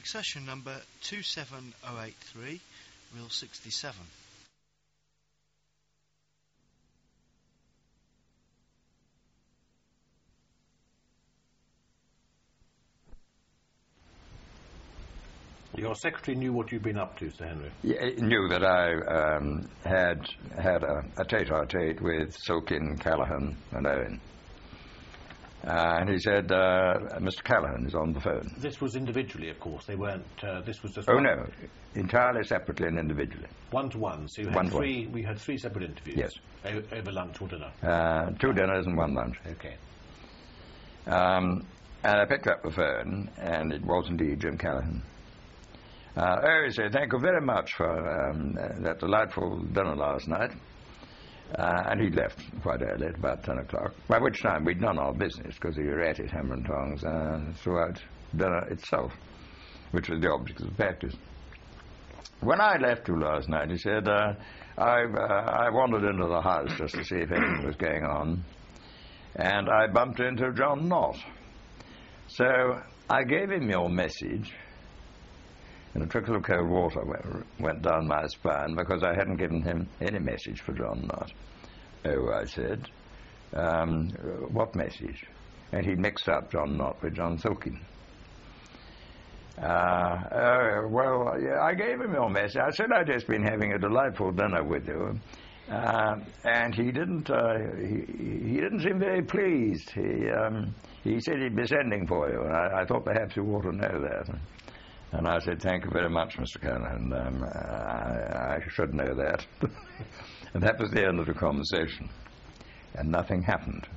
Accession number 27083, reel 67. Your secretary knew what you'd been up to, Sir Henry? Yeah, he knew that I had a tete-a-tete with Silkin, Callaghan and Owen. And he said, Mr. Callaghan is on the phone. This was individually, of course. They weren't, this was just... Oh, no. Entirely separately and individually. One-to-one. So you had we had three separate interviews? Yes. Over lunch or dinner? 2 dinners and 1 lunch. Okay. And I picked up the phone, and it was indeed Jim Callaghan. He said, thank you very much for that delightful dinner last night. And he left quite early, at about 10 o'clock, by which time we'd done our business, because he was at it, hammer and tongs, throughout dinner itself, which was the object of the practice. When I left you last night, he said, I wandered into the house just to see if anything was going on, and I bumped into John Knott. So I gave him your message, and a trickle of cold water went down my spine because I hadn't given him any message for John Knott. Oh, I said, what message? And he mixed up John Knott with John Silkin. Well, yeah, I gave him your message. I said I'd just been having a delightful dinner with you, and he didn't seem very pleased. He said he'd be sending for you, and I thought perhaps you ought to know that. And I said, thank you very much, Mr. Callaghan. I should know that. And that was the end of the conversation. And nothing happened.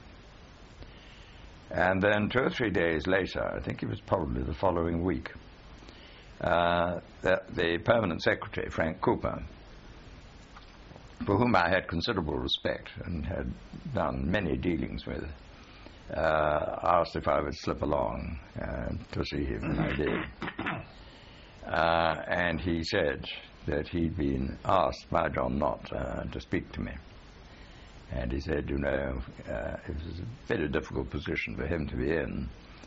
And then 2 or 3 days later, I think it was probably the following week, the permanent secretary, Frank Cooper, for whom I had considerable respect and had done many dealings with, asked if I would slip along to see him, and I did. And he said that he'd been asked by John Knott to speak to me. And he said, you know, it was a very difficult position for him to be in,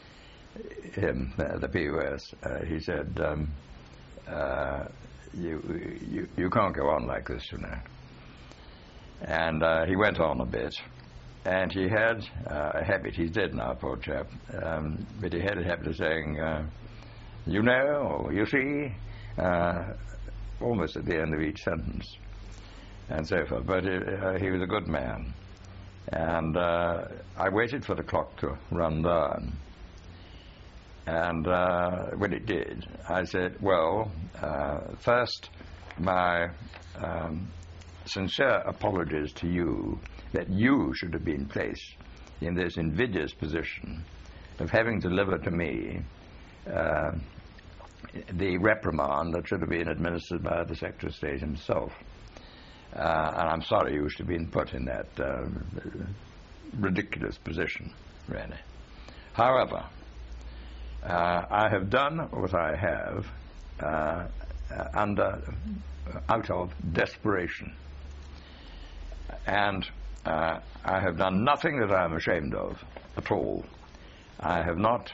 the POS. He said, you can't go on like this, you know. And he went on a bit. And he had a habit, he's dead now, poor chap, but he had a habit of saying, you know, or you see, almost at the end of each sentence, and so forth. But he was a good man. And I waited for the clock to run down. And when it did, I said, well, first, my sincere apologies to you that you should have been placed in this invidious position of having delivered to me the reprimand that should have been administered by the Secretary of State himself. And I'm sorry you should have been put in that ridiculous position, really. However, I have done what I have out of desperation. And I have done nothing that I am ashamed of at all. I have not...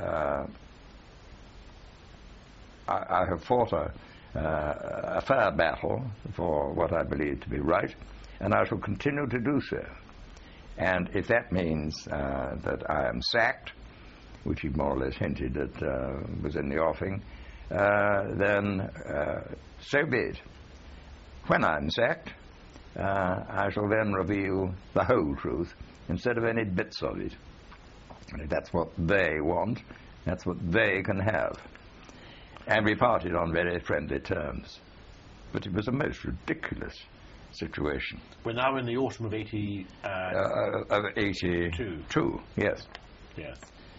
I have fought a fair battle for what I believe to be right, and I shall continue to do so. And if that means that I am sacked, which he more or less hinted at was in the offing, then so be it. When I'm sacked, I shall then reveal the whole truth instead of any bits of it. And if that's what they want, that's what they can have. And we parted on very friendly terms. But it was a most ridiculous situation. We're now in the autumn of 82, yes. Yes.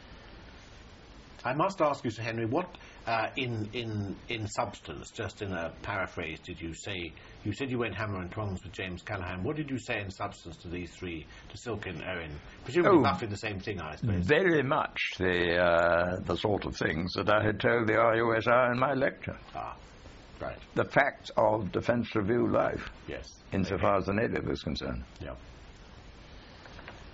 I must ask you, Sir Henry, what in substance, just in a paraphrase, did you say? You said you went hammer and tongs with James Callaghan. What did you say in substance to these three, to Silkin, Owen? Presumably roughly the same thing, I suppose. Very much the sort of things that I had told the RUSI in my lecture. Ah, right. The facts of Defence Review life. Yes. Insofar as the Navy was concerned. Yeah.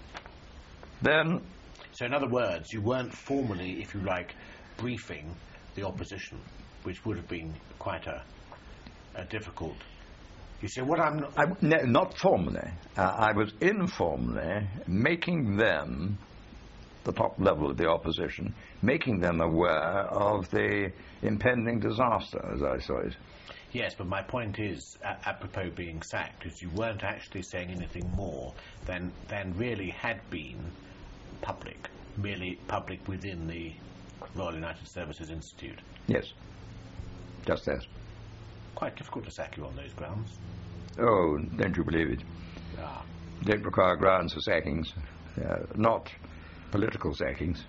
Then... So in other words, you weren't formally, if you like, briefing the opposition, which would have been quite a difficult. You see, what I'm not... No, not formally. I was informally making them, the top level of the opposition, making them aware of the impending disaster, as I saw it. Yes, but my point is, apropos being sacked, is you weren't actually saying anything more than really had been public, merely public within the Royal United Services Institute. Yes, just that. Quite difficult to sack you on those grounds. Oh, don't you believe it? Ah. Don't require grounds for sackings, not political sackings.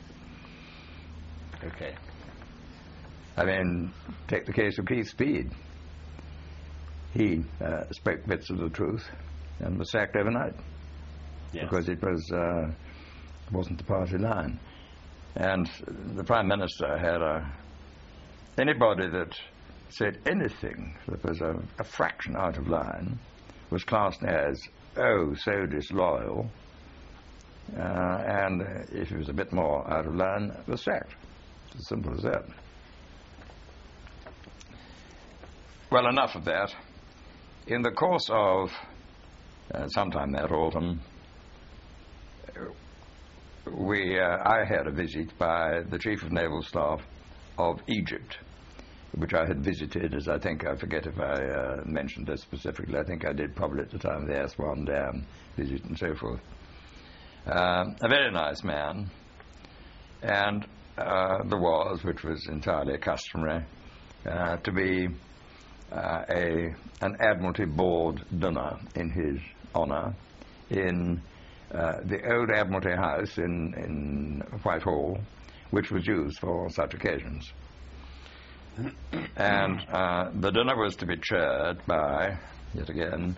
Okay. I mean, take the case of Keith Speed. He spoke bits of the truth and was sacked overnight. Yes. Because it wasn't the party line. And the Prime Minister had anybody that said anything that was a fraction out of line was classed as, oh, so disloyal, and if it was a bit more out of line, was sacked. It's as simple as that. Well, enough of that. In the course of sometime that autumn, I had a visit by the Chief of Naval Staff of Egypt, which I had visited, as I forget if I mentioned this specifically. I think I did probably at the time of the Aswan Dam visit and so forth. A very nice man, and there was, which was entirely customary, to be an Admiralty Board dinner in his honour in the old Admiralty House in Whitehall, which was used for such occasions. And the dinner was to be chaired by, yet again,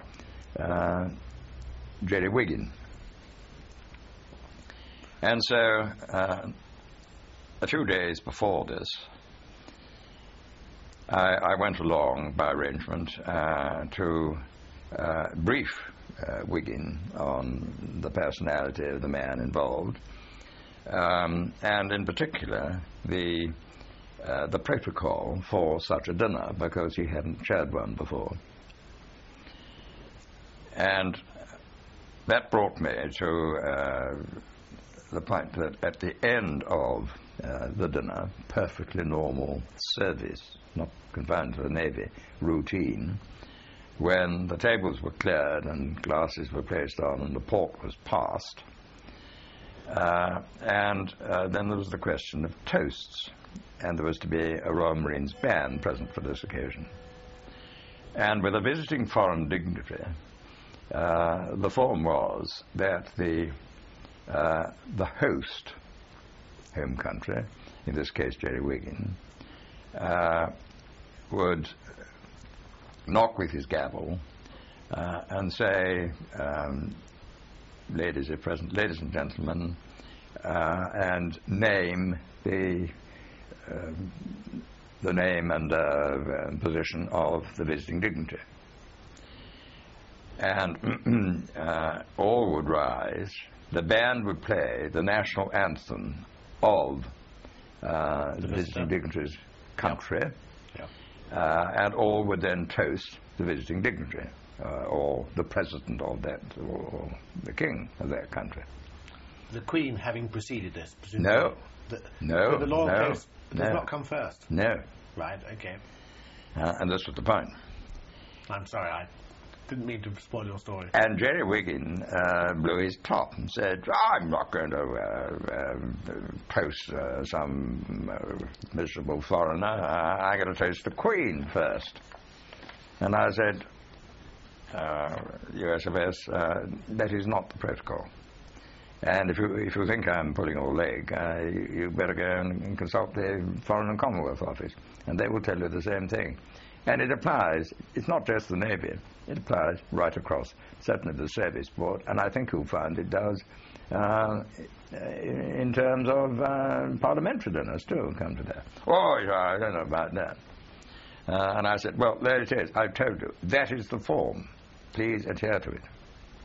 Jerry Wiggin. And so, a few days before this, I went along by arrangement to brief Wiggin on the personality of the man involved, and in particular the protocol for such a dinner, because he hadn't chaired one before. And that brought me to the point that at the end of the dinner, perfectly normal service, not confined to the Navy, routine, when the tables were cleared and glasses were placed on and the port was passed, and then there was the question of toasts, and there was to be a Royal Marines band present for this occasion. And with a visiting foreign dignitary, the form was that the host, home country, in this case Jerry Wiggin, would knock with his gavel and say, ladies are present, ladies and gentlemen, and name the name and position of the visiting dignitary. And all would rise. The band would play the national anthem of the visiting dignitary's country, and all would then toast the visiting dignitary, or the president of that, or the king of that country. The Queen having preceded this, presumably? No. So the loyal toast does not come first? No. Right, okay. And this was the point. I'm sorry, I didn't mean to spoil your story. And Jerry Wiggin blew his top and said, I'm not going to toast some miserable foreigner. I'm going to toast the Queen first. And I said, USFS, that is not the protocol. And if you think I'm pulling your leg, you better go and consult the Foreign and Commonwealth Office, and they will tell you the same thing. And it applies, it's not just the Navy, it applies right across, certainly the Service Board, and I think you'll find it does in terms of parliamentary dinners too, come to that. Oh, I don't know about that. And I said, well, there it is, I've told you, that is the form, please adhere to it.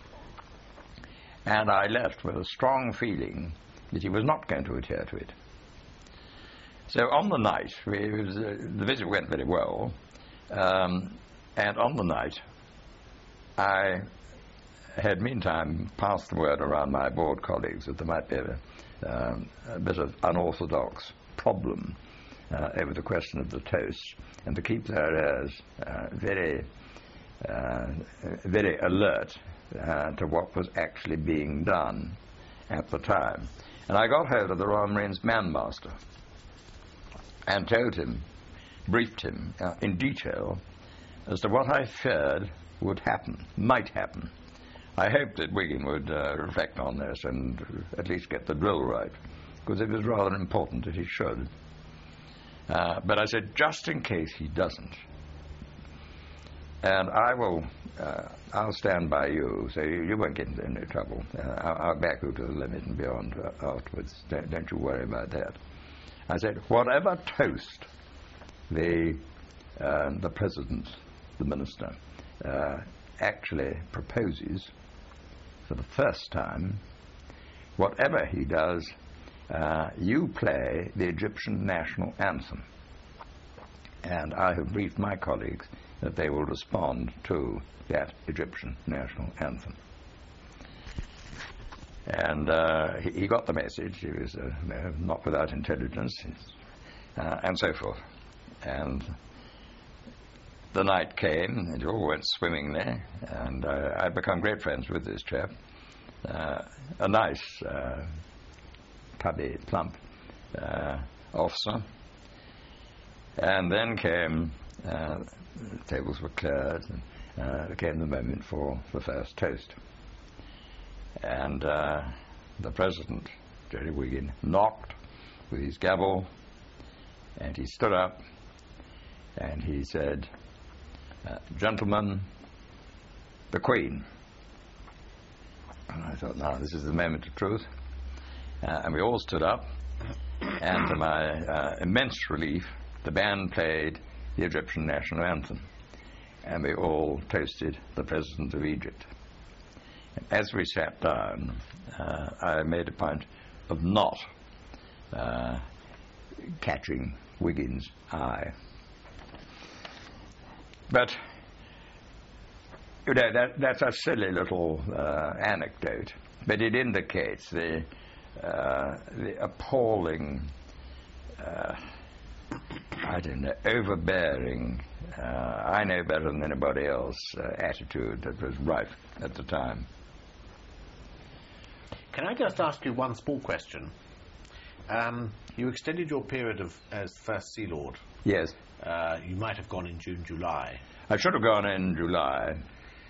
And I left with a strong feeling that he was not going to adhere to it. So on the night, the visit went very well, and on the night, I had meantime passed the word around my board colleagues that there might be a bit of unorthodox problem over the question of the toast, and to keep their ears very alert to what was actually being done at the time. And I got hold of the Royal Marines Manmaster and told him, briefed him in detail as to what I feared would happen, might happen. I hoped that Wiggin would reflect on this and at least get the drill right, because it was rather important that he should. But I said, just in case he doesn't, and I'll stand by you, so you won't get into any trouble. I'll back you to the limit and beyond afterwards. Don't you worry about that. I said, whatever toast the President, the Minister, actually proposes for the first time, whatever he does, you play the Egyptian national anthem. And I have briefed my colleagues that they will respond to that Egyptian national anthem. And he got the message. He was not without intelligence, and so forth. And the night came, it all went swimmingly, and I'd become great friends with this chap. A nice, tubby, plump officer. And then came, the tables were cleared, and came the moment for the first toast. And the President, Jerry Wiggin, knocked with his gavel, and he stood up, and he said, gentlemen, the Queen. And I thought, now, this is the moment of truth. And we all stood up, and to my immense relief, the band played the Egyptian national anthem, and we all toasted the President of Egypt. And as we sat down, I made a point of not catching Wiggin's eye. But, you know, that's a silly little anecdote, but it indicates the appalling, overbearing, I know better than anybody else attitude that was rife at the time. Can I just ask you one small question? You extended your period as First Sea Lord. Yes. You might have gone in June, July. I should have gone in July.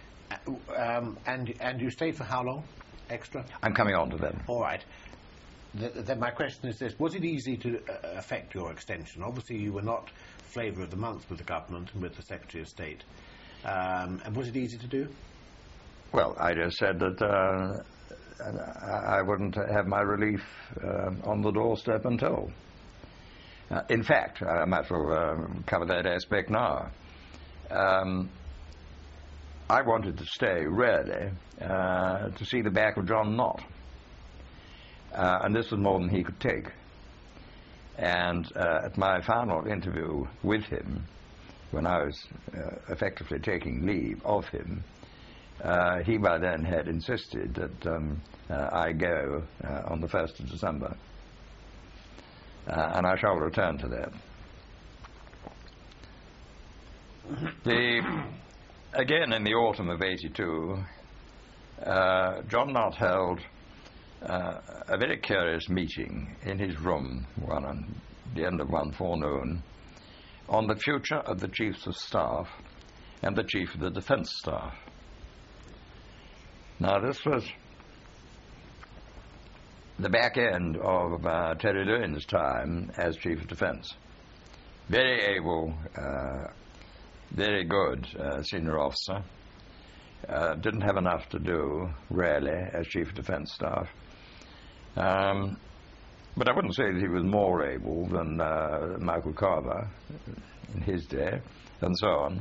And you stayed for how long extra? I'm coming on to that. All right. Then my question is this. Was it easy to affect your extension? Obviously you were not flavour of the month with the government and with the Secretary of State. And was it easy to do? Well, I just said that I wouldn't have my relief on the doorstep until. In fact, I might as well cover that aspect now. I wanted to stay, really, to see the back of John Nott. And this was more than he could take. And at my final interview with him, when I was effectively taking leave of him, he by then had insisted that I go on the 1st of December. And I shall return to that. Again, in the autumn of '82, John Nott held a very curious meeting in his room on the end of one forenoon on the future of the Chiefs of Staff and the Chief of the Defence Staff. Now, this was the back end of Terry Lewin's time as Chief of Defence. Very able, very good senior officer. Didn't have enough to do, really, as Chief of Defence Staff. But I wouldn't say that he was more able than Michael Carver in his day, and so on.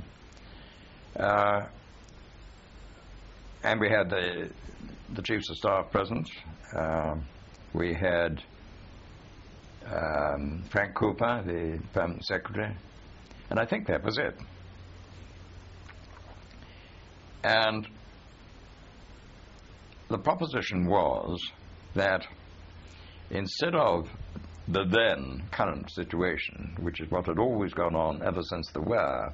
And we had the Chiefs of Staff present. We had Frank Cooper, the permanent secretary, and I think that was it. And the proposition was that instead of the then current situation, which is what had always gone on ever since there were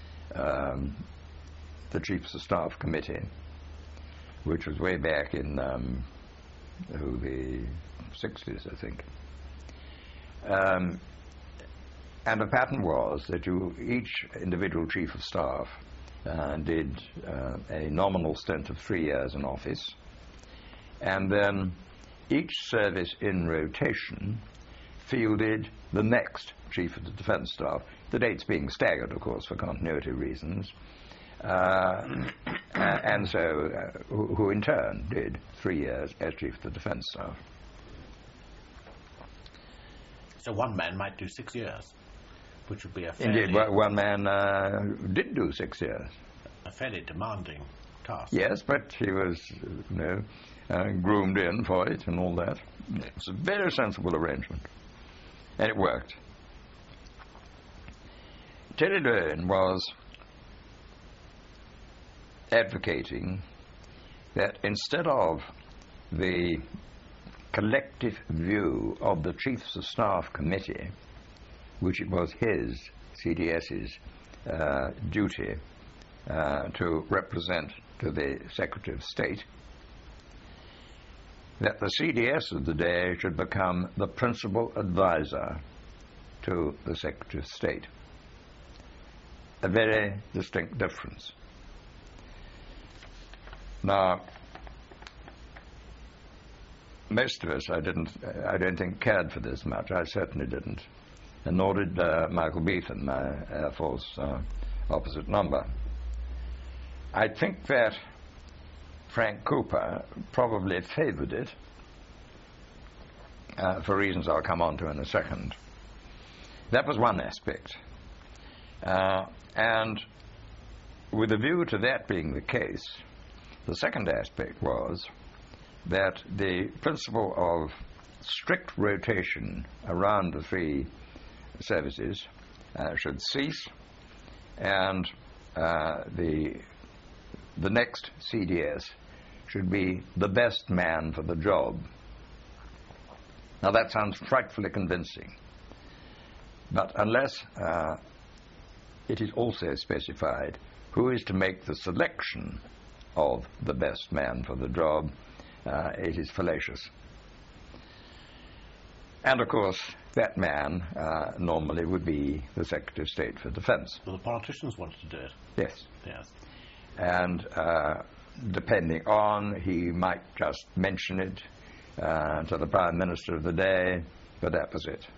the Chiefs of Staff Committee, which was way back in the 60s, I think. And the pattern was that each individual Chief of Staff did a nominal stint of 3 years in office, and then each service in rotation fielded the next Chief of the Defence Staff, the dates being staggered, of course, for continuity reasons, and so who in turn did 3 years as Chief of the Defence Staff. So one man might do 6 years, which would be a fairly... Indeed, one man did do 6 years. A fairly demanding task. Yes, but he was, groomed in for it and all that. It's a very sensible arrangement, and it worked. Teddy Lurn was advocating that instead of the collective view of the Chiefs of Staff Committee, which it was his, CDS's, duty to represent to the Secretary of State, that the CDS of the day should become the principal advisor to the Secretary of State. A very distinct difference. Now, most of us, I don't think, cared for this much. I certainly didn't. And nor did Michael Beethan, my Air Force opposite number. I think that Frank Cooper probably favoured it for reasons I'll come on to in a second. That was one aspect. And with a view to that being the case, the second aspect was that the principle of strict rotation around the three services should cease, and the next CDS should be the best man for the job. Now that sounds frightfully convincing, but unless it is also specified who is to make the selection of the best man for the job, it is fallacious. And of course, that man normally would be the Secretary of State for Defence. Well, the politicians wanted to do it. Yes. Yes. And depending on, he might just mention it to the Prime Minister of the day, but that was it.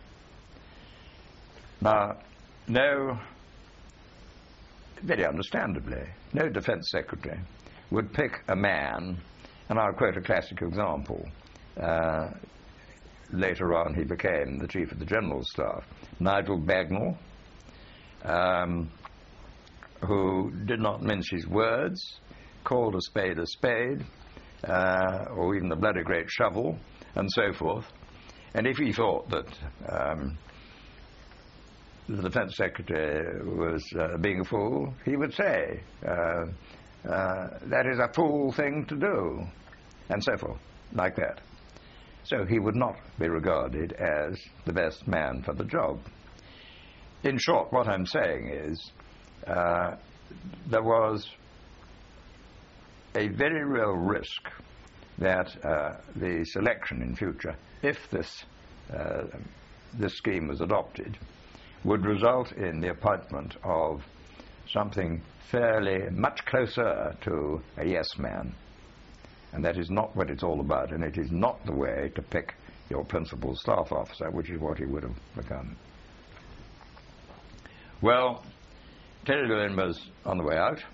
Now, very understandably, no Defence Secretary would pick a man, and I'll quote a classic example. Later on, he became the Chief of the General Staff, Nigel Bagnall, who did not mince his words, called a spade, or even a bloody great shovel, and so forth. And if he thought that the Defence Secretary was being a fool, he would say, that is a fool thing to do, and so forth, like that. So he would not be regarded as the best man for the job. In short, what I'm saying is there was a very real risk that the selection in future, if this scheme was adopted, would result in the appointment of something fairly much closer to a yes man. And that is not what it's all about, and it is not the way to pick your principal staff officer, which is what he would have become. Well, Teddy Lurn was on the way out.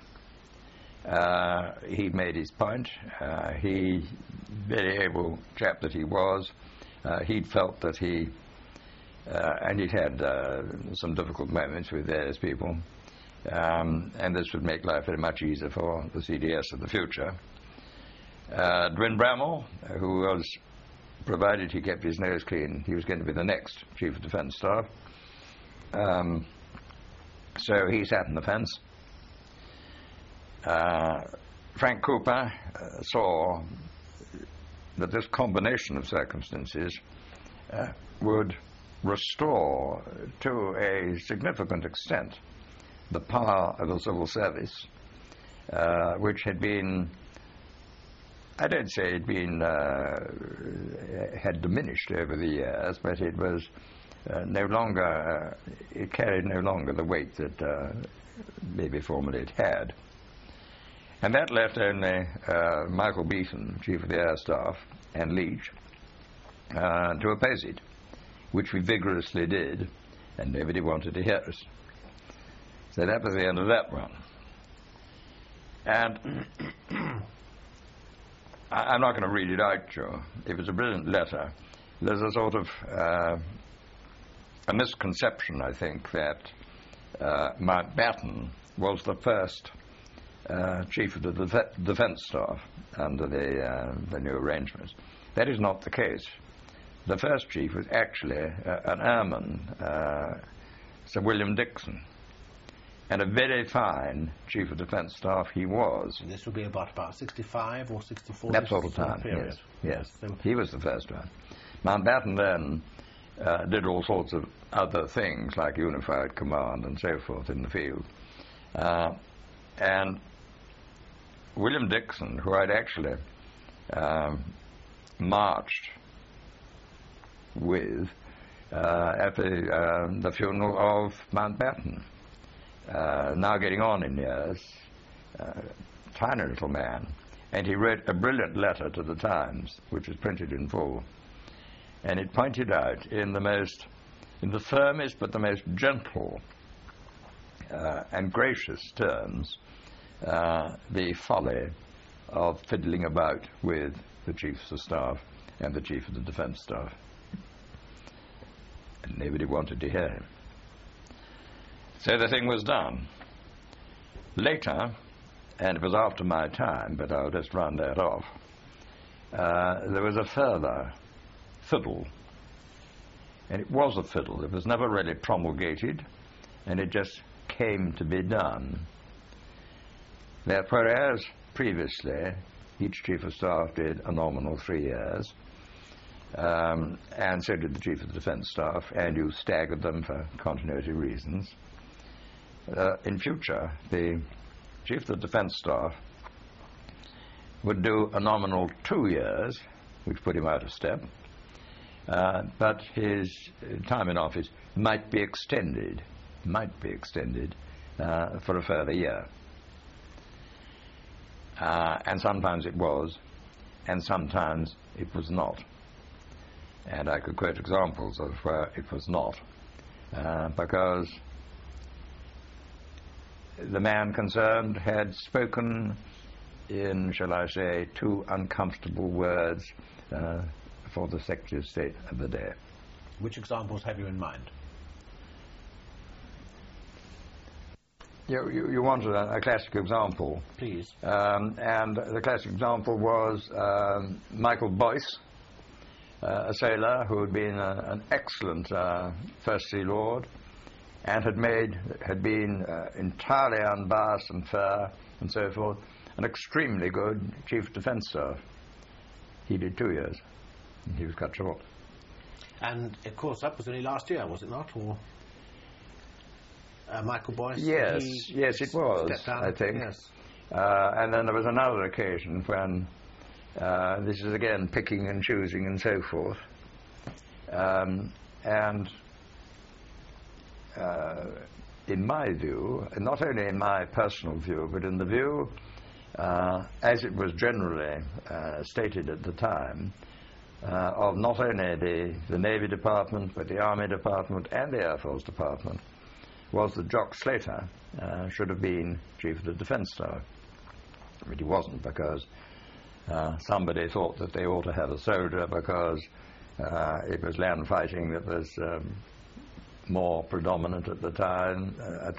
He made his point. He, very able chap that he was, he'd felt that he, and he'd had some difficult moments with various people, and this would make life very much easier for the CDS of the future. Dwin Bramall, who was provided he kept his nose clean, he was going to be the next Chief of Defence Staff. So he sat in the fence. Frank Cooper saw that this combination of circumstances would restore to a significant extent the power of the civil service, which had been, I don't say it had diminished over the years, but it was no longer, it carried no longer the weight that maybe formerly it had. And that left only Michael Beeton, Chief of the Air Staff, and Leach to oppose it, which we vigorously did, and nobody wanted to hear us. So that was the end of that one. And I'm not going to read it out, Joe. It was a brilliant letter. There's a sort of a misconception, I think, that Mountbatten was the first Chief of the Defence Staff under the new arrangements. That is not the case. The first chief was actually an airman, Sir William Dixon, and a very fine Chief of Defence Staff he was. And this would be about 65 or 64? That sort of time, period. Yes. He was the first one. Mountbatten then did all sorts of other things, like unified command and so forth in the field. And William Dixon, who I'd actually marched with at the funeral of Mountbatten, now getting on in years, tiny little man, and he wrote a brilliant letter to the Times, which was printed in full, and it pointed out in the firmest but the most gentle and gracious terms the folly of fiddling about with the Chiefs of Staff and the Chief of the Defence Staff. And nobody wanted to hear him. So the thing was done. Later, and it was after my time, but I'll just round that off, there was a further fiddle. And it was a fiddle. It was never really promulgated, and it just came to be done. That whereas previously each Chief of Staff did a nominal 3 years, and so did the Chief of the Defence Staff, and you staggered them for continuity reasons, in future the Chief of the Defence Staff would do a nominal 2 years, which put him out of step, but his time in office might be extended for a further year. And sometimes it was, and sometimes it was not. And I could quote examples of where it was not, because the man concerned had spoken in, shall I say, 2 uncomfortable words for the Secretary of State of the day. Which examples have you in mind? You wanted a classic example. Please. And the classic example was Michael Boyce, a sailor who had been an excellent First Sea Lord, and had been entirely unbiased and fair and so forth, an extremely good Chief of Defence Staff. He did 2 years, and he was cut short. And of course that was only last year, was it not? Or Michael Boyce? Yes, it was, I think. Yes. And then there was another occasion when, this is again picking and choosing and so forth, and in my view, and not only in my personal view, but in the view, as it was generally stated at the time, of not only the Navy Department, but the Army Department and the Air Force Department, was that Jock Slater should have been Chief of the Defence Staff. But he wasn't, because somebody thought that they ought to have a soldier because it was land fighting that was more predominant at the time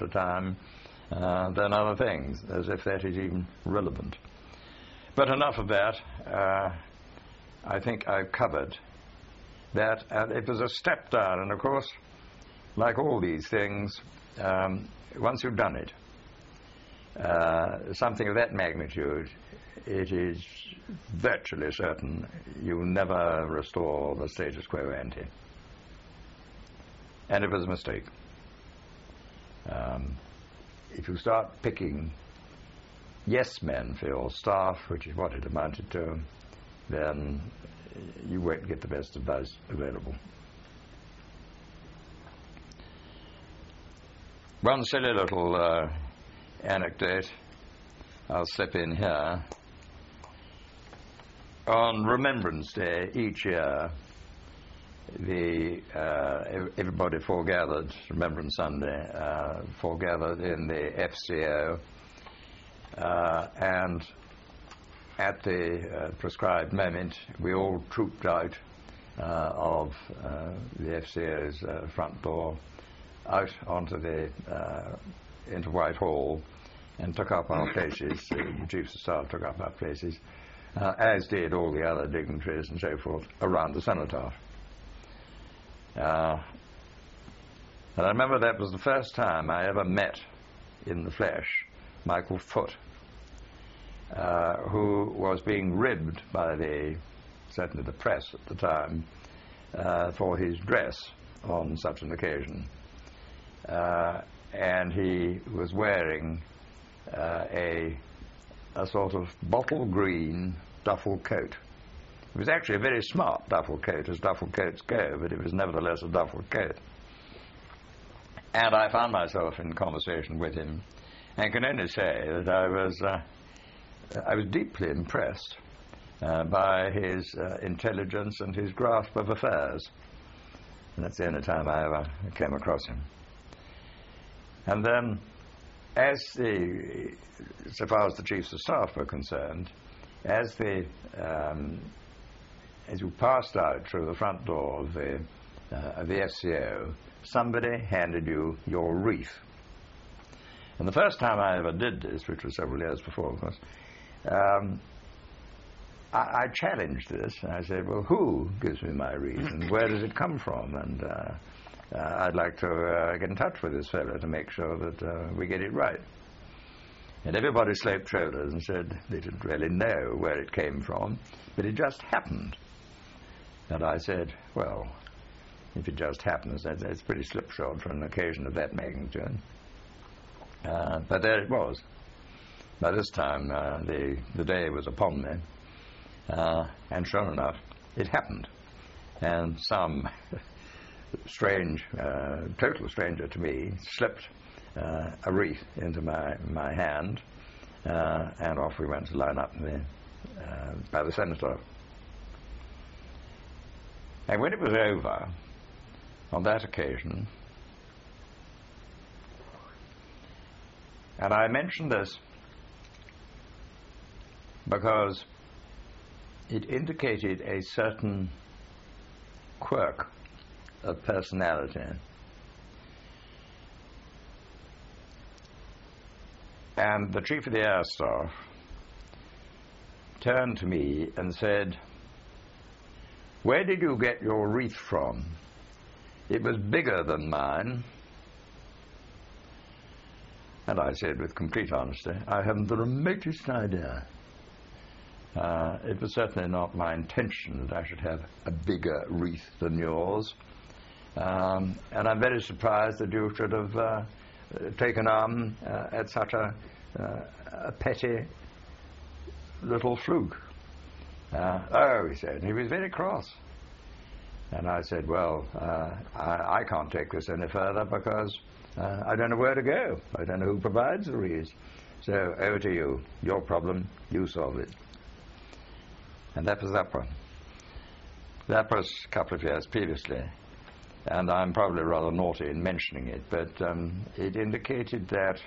than other things, as if that is even relevant. But enough of that. I think I've covered that it was a step down. And of course, like all these things, once you've done it, something of that magnitude, it is virtually certain you'll never restore the status quo ante. And it was a mistake. If you start picking yes men for your staff, which is what it amounted to, then you won't get the best advice available. One silly little anecdote I'll slip in here. On Remembrance Day each year, everybody foregathered, Remembrance Sunday, foregathered in the FCO, and at the prescribed moment, we all trooped out of the FCO's front door, out onto into Whitehall, and took up our places. The Chiefs of Staff took up our places, as did all the other dignitaries and so forth around the cenotaph. And I remember that was the first time I ever met in the flesh Michael Foot, who was being ribbed by certainly the press at the time, for his dress on such an occasion. And he was wearing a sort of bottle green duffel coat. It was actually a very smart duffel coat, as duffel coats go, but it was nevertheless a duffel coat. And I found myself in conversation with him, and can only say that I was deeply impressed by his intelligence and his grasp of affairs. And that's the only time I ever came across him. And then, so far as the Chiefs of Staff were concerned, as you passed out through the front door of the FCO, somebody handed you your wreath. And the first time I ever did this, which was several years before, of course, I challenged this. I said, well, who gives me my wreath, and where does it come from? And I'd like to get in touch with this fellow to make sure that we get it right. And everybody sloped shoulders and said they didn't really know where it came from, but it just happened. And I said, well, if it just happens, that's pretty slipshod for an occasion of that magnitude. But there it was. By this time, the day was upon me, and sure enough, it happened. And some strange, total stranger to me, slipped a wreath into my hand, and off we went to line up by the cenotaph. And when it was over, on that occasion, and I mention this because it indicated a certain quirk of personality. And the Chief of the Air Staff turned to me and said, "Where did you get your wreath from? It was bigger than mine." And I said with complete honesty, "I haven't the remotest idea. It was certainly not my intention that I should have a bigger wreath than yours. And I'm very surprised that you should have taken arm at such a petty little fluke." "Oh," he said, he was very cross. And I said, "Well, I can't take this any further because I don't know where to go. I don't know who provides the wreaths. So over to you. Your problem, you solve it." And that was that one. That was a couple of years previously. And I'm probably rather naughty in mentioning it, but it indicated that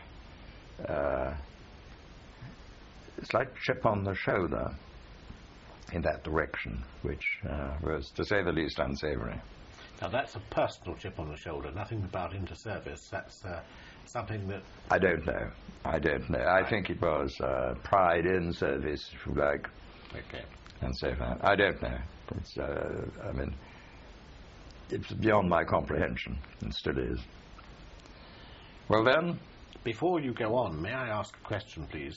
slight chip on the shoulder in that direction, which was, to say the least, unsavoury. Now that's a personal chip on the shoulder, nothing about inter-service. That's something that... I don't know. I think it was pride in service, if you like. Okay. And so forth. I don't know. It's, I mean, it's beyond my comprehension, and still is. Well then, Before you go on, may I ask a question, please?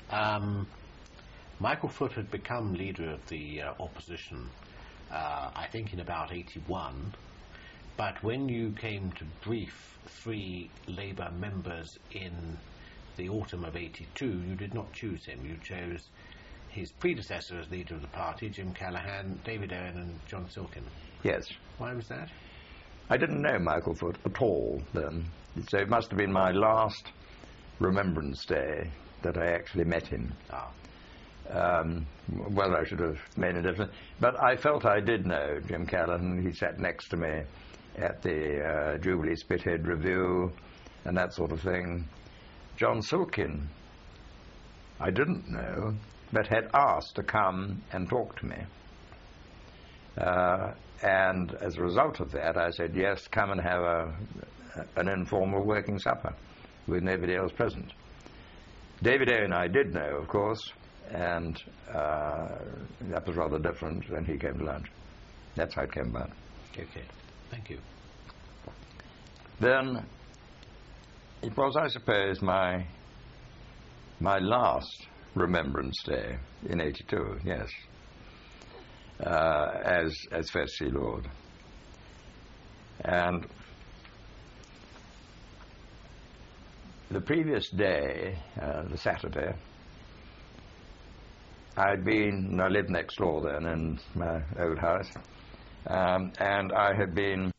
Michael Foot had become leader of the opposition, I think in about 81, but when you came to brief 3 Labour members in the autumn of 82, you did not choose him. You chose his predecessor as leader of the party, Jim Callaghan, David Owen and John Silkin. yes, Why was that? I didn't know Michael Foot at all then, so it must have been my last Remembrance Day that I actually met him. Ah. Well, I should have made a difference. But I felt I did know Jim Callaghan. He sat next to me at the Jubilee Spithead Review and that sort of thing. John Silkin, I didn't know, but had asked to come and talk to me. And as a result of that, I said, yes, come and have an informal working supper with nobody else present. David Owen I did know, of course, and that was rather different when he came to lunch. That's how it came about. Okay, thank you. Then it was, I suppose, my last Remembrance Day in 82, yes, as First Sea Lord. And the previous day, the Saturday, I lived next door then in my old house, and I had been